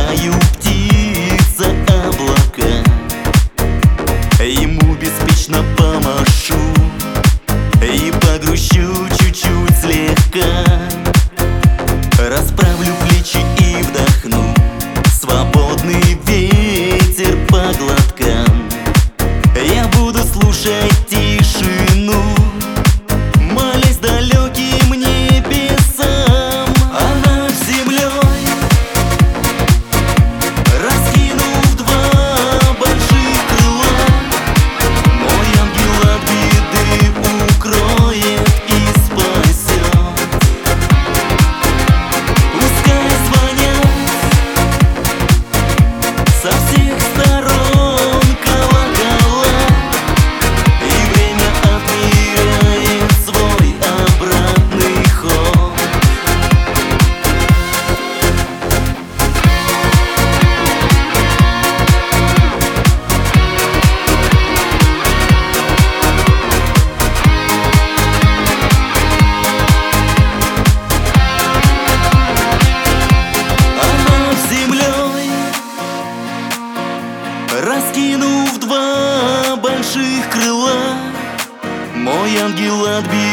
краю птица облака. Ему беспечно помашу и погрущу чуть-чуть слегка. Расправлю плечи и вдохну свободный ветер по глоткам. Я буду слушать тишину, молясь далеким небесам. А над землей, раскинув два больших крыла, мой ангел от беды укроет и спасет. Пускай звонят со всех сторон колокола, и время отмеряет свой обратный ход. А над землей, раскинув два больших крыла, мой ангел от беды